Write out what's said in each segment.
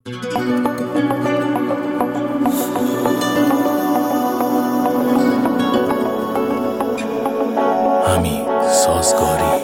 همین سازگاری.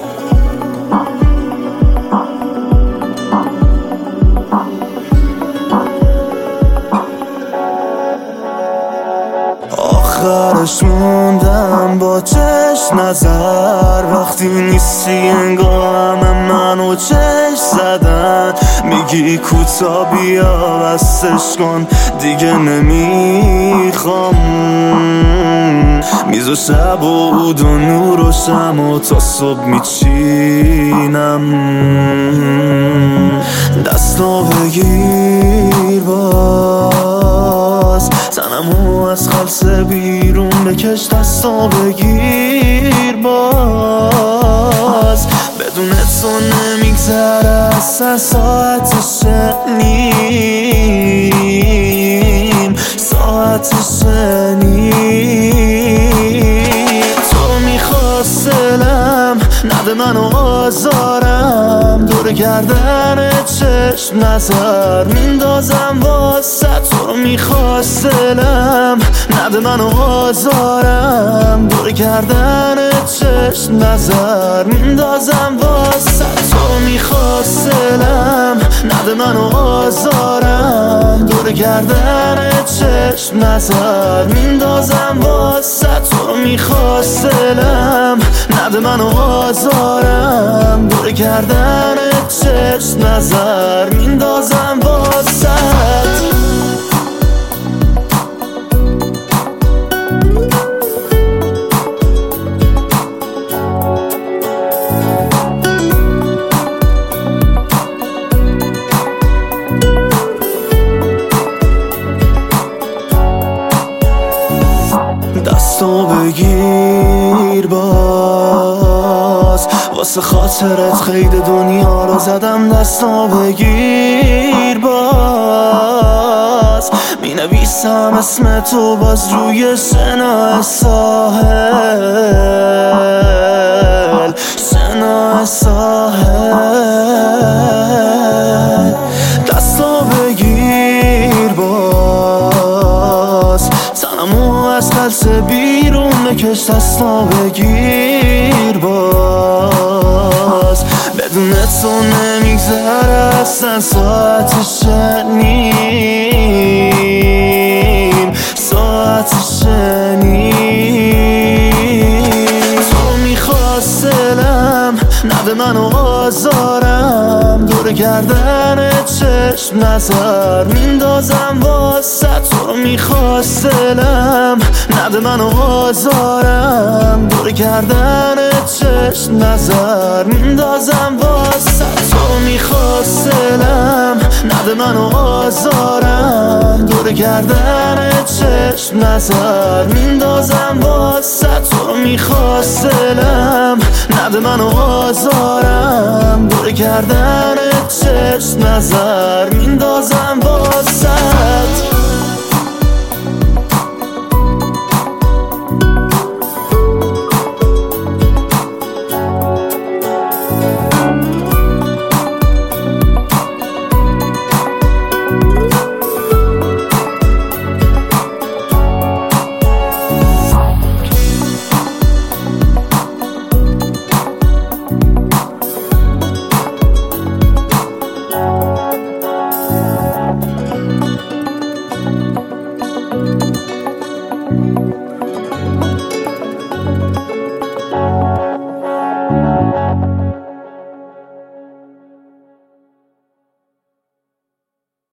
آخرش موندم با چشم نظر، وقتی نیستی انگار همه منو چشم زدن. میگی کوتا بیا بستش کن دیگه نمیخوام، میز و شب و عود و نور و شم و تا صبح میچینم. دستا بگیر باز، تنمو از خلصه بیرون بکش. دستا بگیر باز، بدون تو نمیگذره اصلا ساعت شنیم، ساعت شنیم. تو میخواست دلم نده منو آزارم، دور گردن چشم نظر میندازم واسه. تو رو میخواست دلم نده منو آزارم، دور گردن چشم نظر میندازم واسه. تو میخواست دلم نده منو آزارم، دور گردن چشم نظر میندازم واسه. تو میخواست دلم نده منو آزارم، دور گردن چشم نظر میندازم واسه. دستو بگیر باز، واسه خاطرت قید دنیا رو زدم. دستو بگیر باز، می نویسم اسم تو باز روی شنا ساحل، شنا ساحل. دستو بگیر باز، تنمو از خلصه بیرون بکش. دستا بگیر باز، بدون تو نمیگذره اصلا ساعت شنیم، ساعت شنیم. تو میخواست دلم نده منو آزارم، دور گردن چشم نظر میندازم واسه. تو میخواست دلم نده منو آزارم، دور گردن چشم نظر میندازم واسه. تو میخواست دلم نده منو آزارم، دور گردن چشم نظر میندازم واسه. تو میخواست دلم نده منو آزارم، دور گردن چشم نظر میندازم واسه.